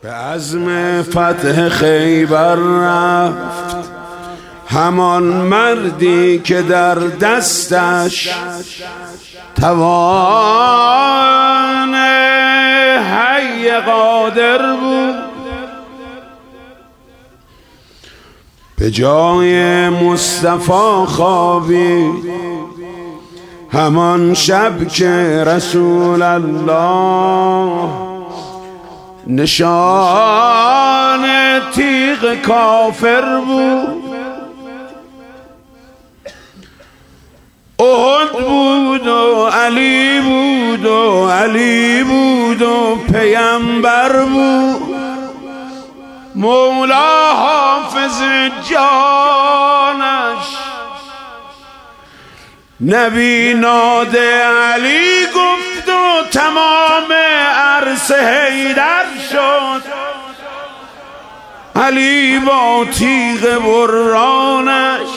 به عزم فتح خیبر رفت همان مردی که در دستش توان حی قادر بود. به جای مصطفی خوابید همان شب که رسول الله نشان تیغ کافر بود. احد بود و علی بود و علی بود و پیامبر بود. مولا حافظ جانش نبی ناده علی گفت و تمام عرص حیدر شد. علی با تیغ برانش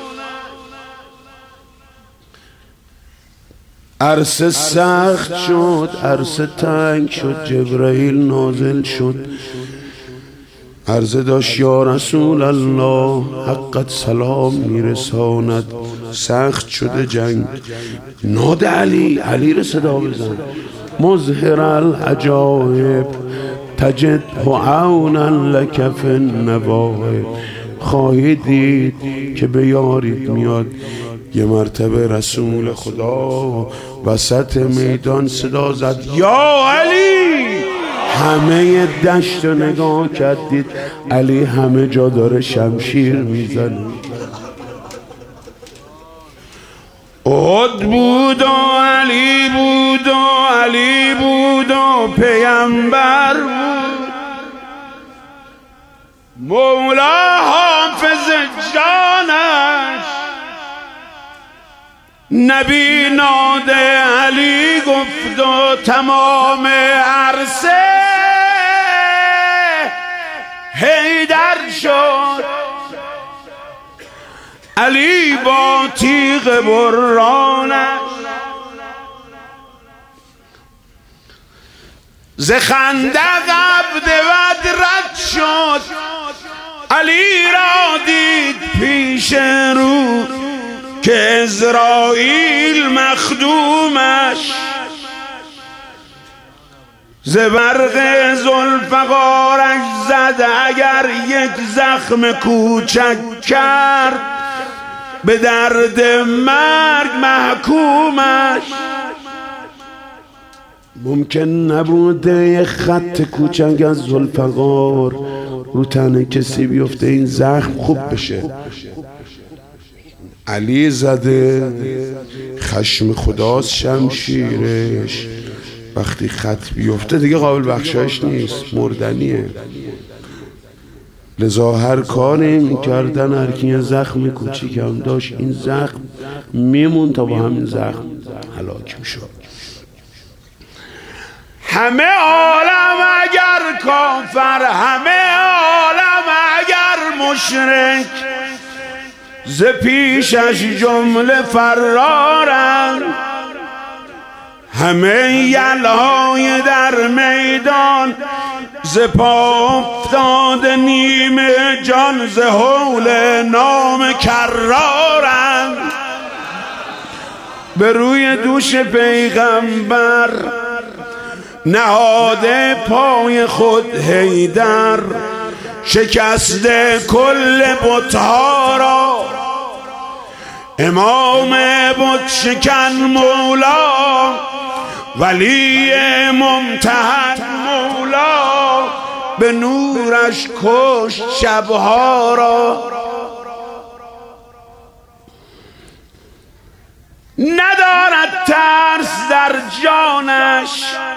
عرصه سخت شد، عرصه تنگ شد. جبرائیل نازل شد، عرضه داشت یا رسول الله حقت سلام میرساند، سخت شده جنگ. ناد علی، علی رو صدا بزن. مظهر العجایب تجد عونا لک فی النوائب. خواهید دید که به یارید میاد. یه مرتبه رسول خدا وسط میدان صدا زد یا علی. همه دشت رو نگاه کردید، علی همه جا داره شمشیر میزنه. احد بود و علی بود و علی بود و پیامبر بود. مولا حافظ جانش نبی ناده علی گفت و تمام عرصه حیدر شد. علی با تیغ برانش ز خندق عبد ود رد شد. علی را دید پیش رو که عزراییل مخدومش ز برق ذوالفقارش زد. اگر یک زخم کوچک کرد به درد مرگ محکومش. ممکن نبوده یه خط کوچک از ذوالفقار رو تن کسی بیفته این زخم خوب بشه. علی زده، خشم خداست شمشیرش. وقتی خط بیفته دیگه قابل بخشایش نیست، مردنیه. لذا هر کاری میکردن هر کی یه زخم کوچیک هم داشت این زخم میمون تا با همین زخم هلاک میشد. همه عالم اگر کافر، همه عالم اگر مشرک، ز پیشش جمله فرارند. همه یلهای در میدان ز پا افتاده نیمه جان، ز هول نام کرارند. به روی دوش پیغمبر نهاده پای خود حیدر، شکسته کل بتها را. امام بت شکن مولا، ولی ممتحن مولا، به نورش کشت شبها را. ندارد ترس در جانش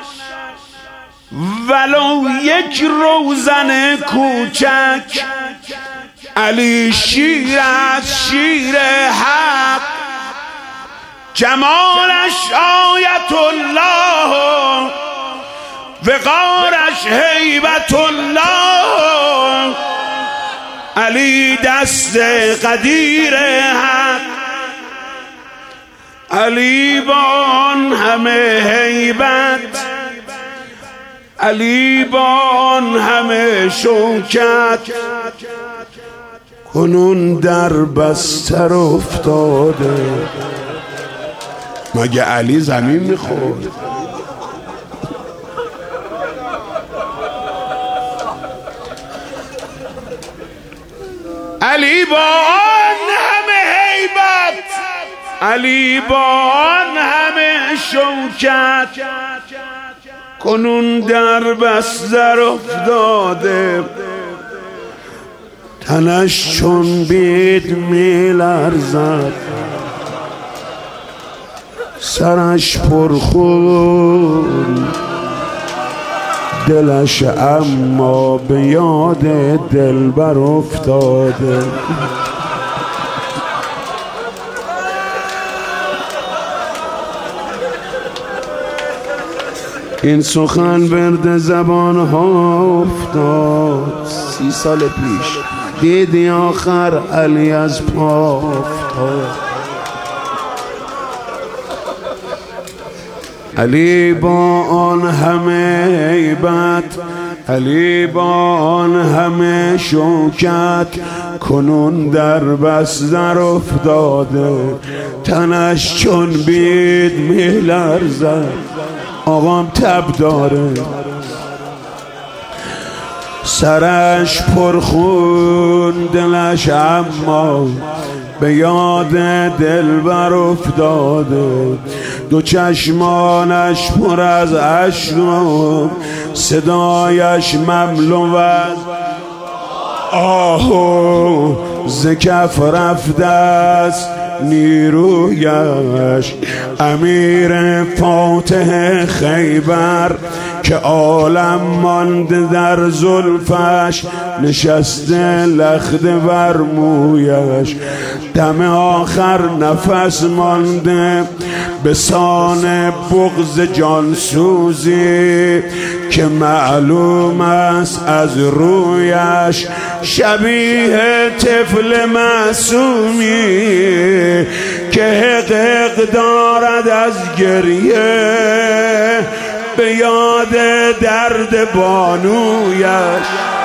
ولو یک روزن کوچک. علی شیر از شیر حق، جمالش آیت الله، وقارش هیبت الله. علی دست قدیر حق، علی با آن همه هیبت، علی با آن همه شوکت کنون در بستر افتاده. مگه علی زمین میخورد؟ علی با آن همه هیبت، علی با آن همه شوکت کنون در بستر افتاده. تنش چون بید میلرزد، سرش پرخون، دلش اما به یاد دلبر افتاده. این سخن ورد زبان ها افتاد 30 سال پیش، دیدی آخر علی از پا افتاد. علی با آن همه هیبت، علی با آن همه شوکت کنون در بستر افتاده. تنش چون بید میلرزد، آقام تب داره، سرش پرخون، دلش اما به یاد دلبر افتاده. دو چشمانش پر از اشک و صدایش مملو از آه، ز کف رفته است نیرویش. امیر فاتح خیبر که عالم مانده در زلفش، نشسته لخته بر مویش. دم آخر نفس مانده به سان بغض جانسوزی که معلوم است از رویش شبیه طفل معصومی که حق دارد از گریه به یاد درد بانویش.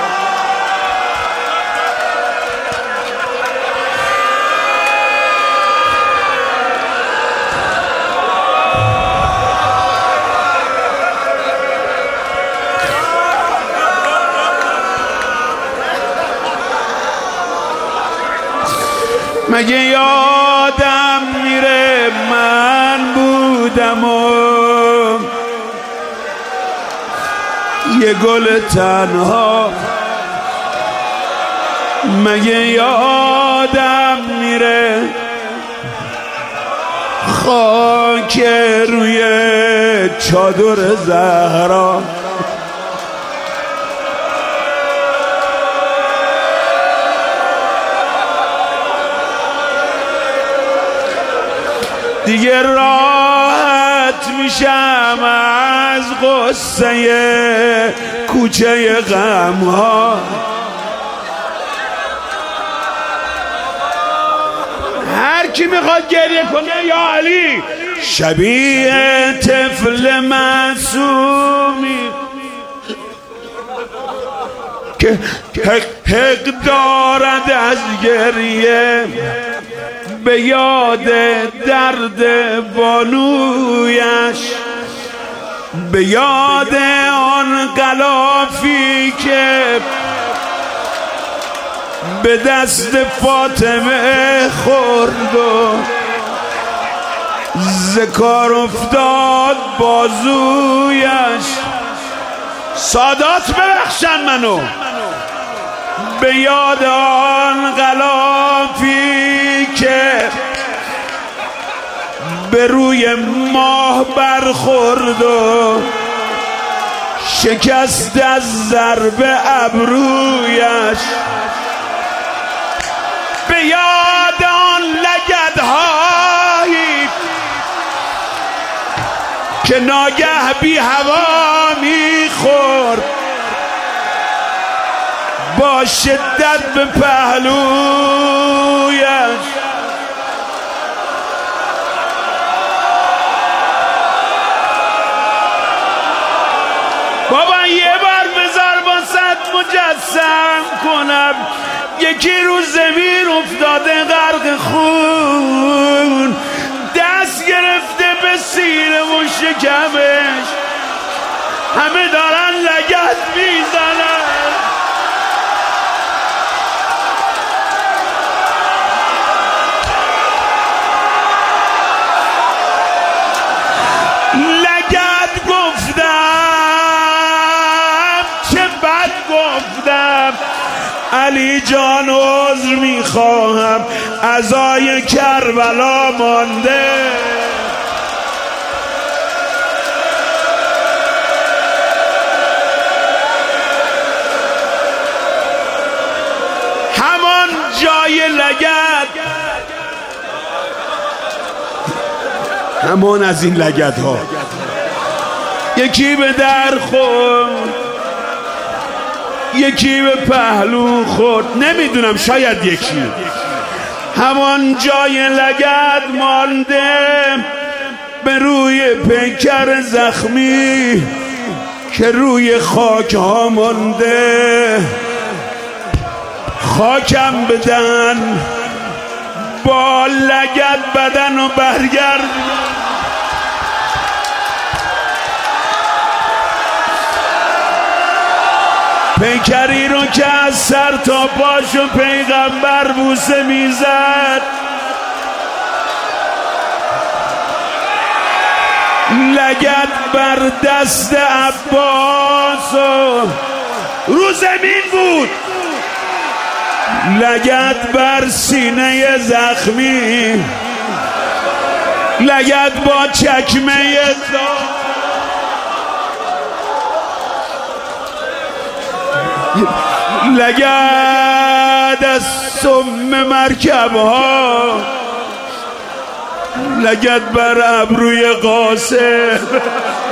مگه یادم میره من بودم و یه گل تنها؟ مگه یادم میره خاک روی چادر زهرا؟ دیگه راحت میشم از غصه کوچه غم ها. هر کی میخواد گریه کنه یا علی شبیه طفل معصومی که حق دارد از گریه به یاد درد بانویش، به یاد آن غلافی که به دست فاطمه خورد و ز کار افتاد بازویش. سادات ببخشن منو، به یاد آن غلافی که به روی ماه برخورد و شکست از ضرب ابرویش. به یاد آن لگدهایی که ناگه بی هوا میخورد با شدت به پهلویش. بابا مجسم کنم. یکی رو زمین افتاده غرق خون، دست گرفته به سینه و شکمش، همه دارن لگد میزنن. لگد گفتم، چه بد گفتم. علی جان عذر میخواهم، عزای کربلا مانده. همان جای لگد، همان از این لگد ها، یکی به در خورد، یکی به پهلو خورد، نمیدونم شاید یکی. همان جای لگد مانده به روی پیکر زخمی که روی خاک ها مانده. خاکم بدن با لگد بدن و برگرد. پیکری رو که از سر تا پاشو پیغمبر بوسه میزد، لگد بر دست عباس و رو زمین بود، لگد بر سینه زخمی، لگد با چکمه لگد از سم مرکب ها، لگد بر ابروی قاسم.